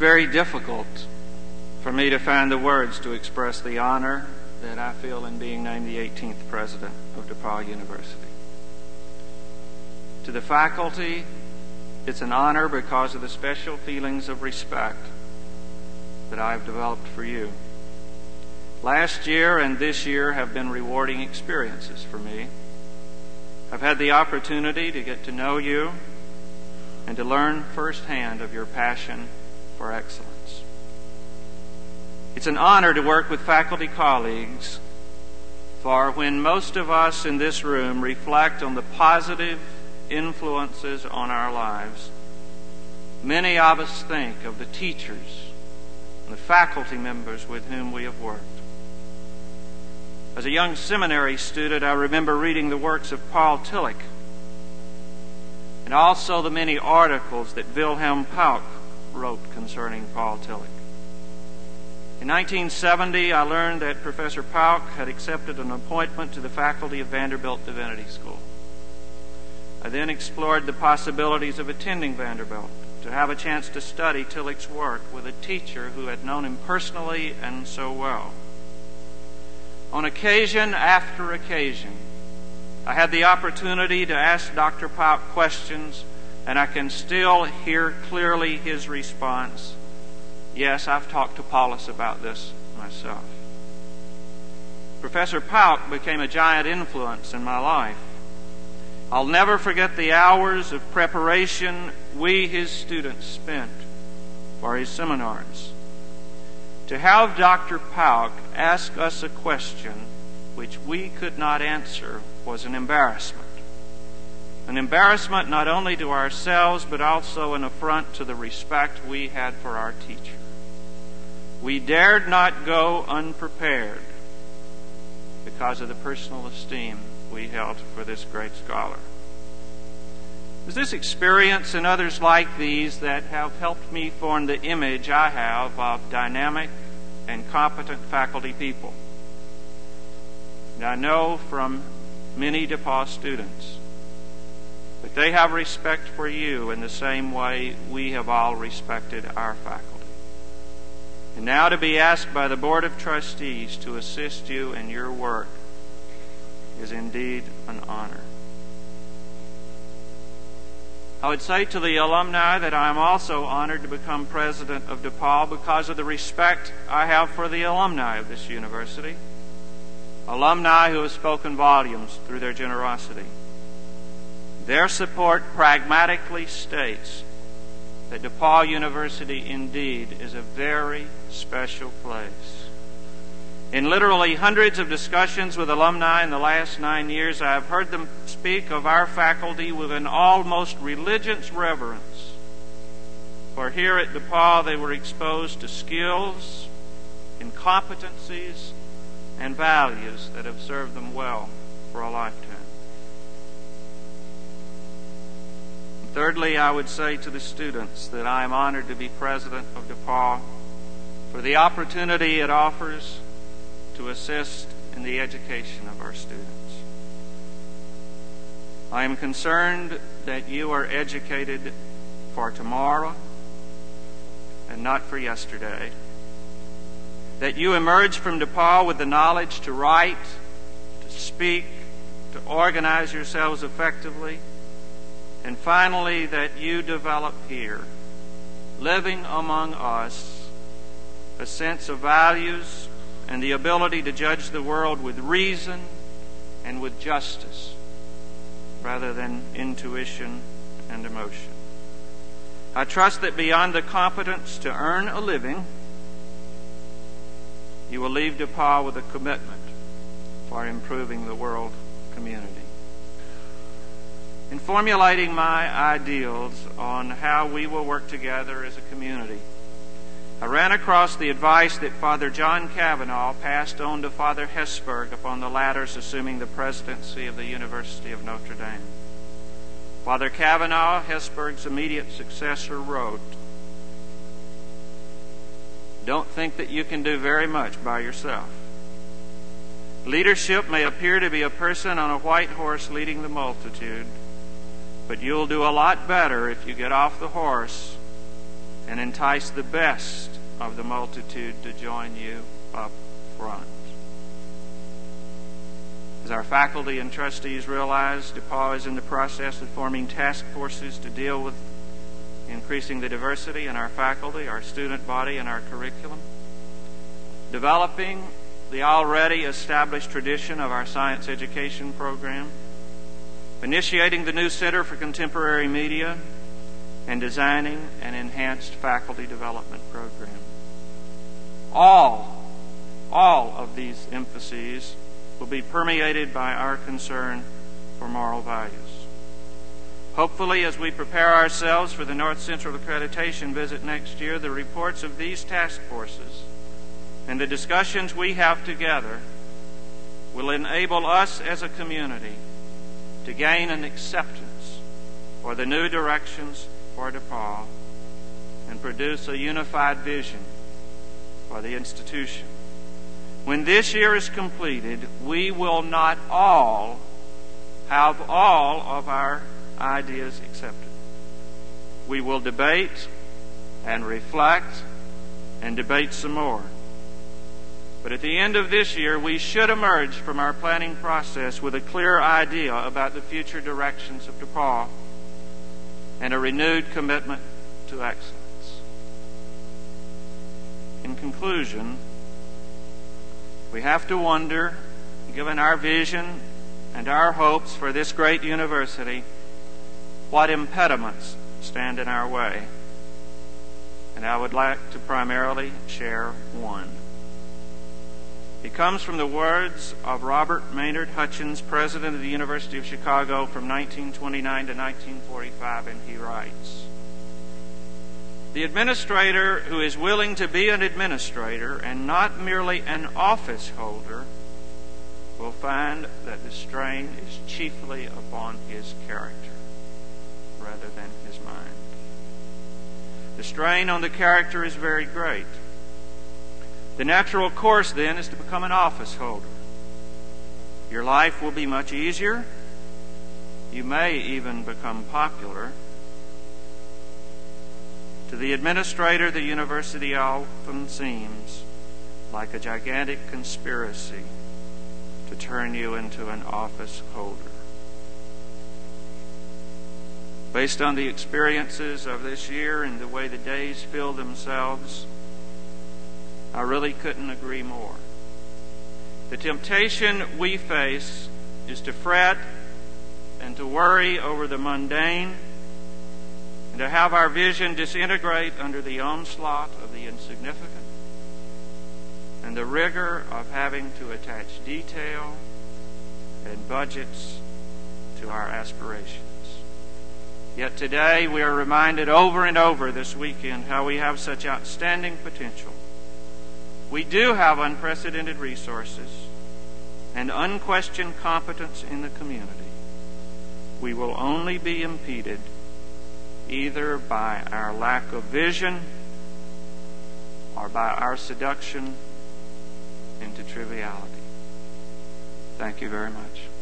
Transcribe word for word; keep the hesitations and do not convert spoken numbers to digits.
very difficult for me to find the words to express the honor that I feel in being named the eighteenth president of DePaul University. To the faculty, it's an honor because of the special feelings of respect that I've developed for you. Last year and this year have been rewarding experiences for me. I've had the opportunity to get to know you and to learn firsthand of your passion for excellence. It's an honor to work with faculty colleagues, for when most of us in this room reflect on the positive influences on our lives, many of us think of the teachers and the faculty members with whom we have worked. As a young seminary student, I remember reading the works of Paul Tillich and also the many articles that Wilhelm Pauck wrote concerning Paul Tillich. In nineteen seventy, I learned that Professor Pauck had accepted an appointment to the faculty of Vanderbilt Divinity School. I then explored the possibilities of attending Vanderbilt to have a chance to study Tillich's work with a teacher who had known him personally and so well. On occasion after occasion, I had the opportunity to ask Doctor Pauck questions, and I can still hear clearly his response, "Yes, I've talked to Paulus about this myself." Professor Pauck became a giant influence in my life. I'll never forget the hours of preparation we, his students, spent for his seminars. To have Doctor Pauck ask us a question which we could not answer was an embarrassment. An embarrassment not only to ourselves, but also an affront to the respect we had for our teacher. We dared not go unprepared because of the personal esteem we held for this great scholar. It was this experience and others like these that have helped me form the image I have of dynamic and competent faculty people. And I know from many DePaul students that they have respect for you in the same way we have all respected our faculty. And now to be asked by the Board of Trustees to assist you in your work is indeed an honor. I would say to the alumni that I am also honored to become president of DePaul because of the respect I have for the alumni of this university. Alumni who have spoken volumes through their generosity. Their support pragmatically states that DePaul University indeed is a very special place. In literally hundreds of discussions with alumni in the last nine years, I have heard them speak of our faculty with an almost religious reverence. For here at DePaul, they were exposed to skills, incompetencies, and values that have served them well for a lifetime. And thirdly, I would say to the students that I am honored to be president of DePaul for the opportunity it offers to assist in the education of our students. I am concerned that you are educated for tomorrow and not for yesterday. That you emerge from DePaul with the knowledge to write, to speak, to organize yourselves effectively, and finally that you develop here, living among us, a sense of values and the ability to judge the world with reason and with justice rather than intuition and emotion. I trust that beyond the competence to earn a living, you will leave DePaul with a commitment for improving the world community. In formulating my ideals on how we will work together as a community, I ran across the advice that Father John Kavanaugh passed on to Father Hesburgh upon the latter's assuming the presidency of the University of Notre Dame. Father Kavanaugh, Hesburgh's immediate successor, wrote, "Don't think that you can do very much by yourself. Leadership may appear to be a person on a white horse leading the multitude, but you'll do a lot better if you get off the horse and entice the best of the multitude to join you up front. As our faculty and trustees realize, DePauw is in the process of forming task forces to deal with increasing the diversity in our faculty, our student body, and our curriculum, developing the already established tradition of our science education program, initiating the new Center for Contemporary Media, and designing an enhanced faculty development program. All, all of these emphases will be permeated by our concern for moral values. Hopefully, as we prepare ourselves for the North Central Accreditation visit next year, the reports of these task forces and the discussions we have together will enable us as a community to gain an acceptance for the new directions for DePauw and produce a unified vision for the institution. When this year is completed, we will not all have all of our ideas accepted. We will debate and reflect and debate some more. But at the end of this year, we should emerge from our planning process with a clear idea about the future directions of DePauw and a renewed commitment to excellence. In conclusion, we have to wonder, given our vision and our hopes for this great university, what impediments stand in our way. And I would like to primarily share one. It comes from the words of Robert Maynard Hutchins, president of the University of Chicago from nineteen twenty-nine to nineteen forty-five, and he writes, "The administrator who is willing to be an administrator and not merely an office holder will find that the strain is chiefly upon his character rather than his mind. The strain on the character is very great. The natural course, then, is to become an office holder. Your life will be much easier. You may even become popular. To the administrator, the university often seems like a gigantic conspiracy to turn you into an office holder." Based on the experiences of this year and the way the days fill themselves, I really couldn't agree more. The temptation we face is to fret and to worry over the mundane and to have our vision disintegrate under the onslaught of the insignificant and the rigor of having to attach detail and budgets to our aspirations. Yet today we are reminded over and over this weekend how we have such outstanding potential. We do have unprecedented resources and unquestioned competence in the community. We will only be impeded either by our lack of vision or by our seduction into triviality. Thank you very much.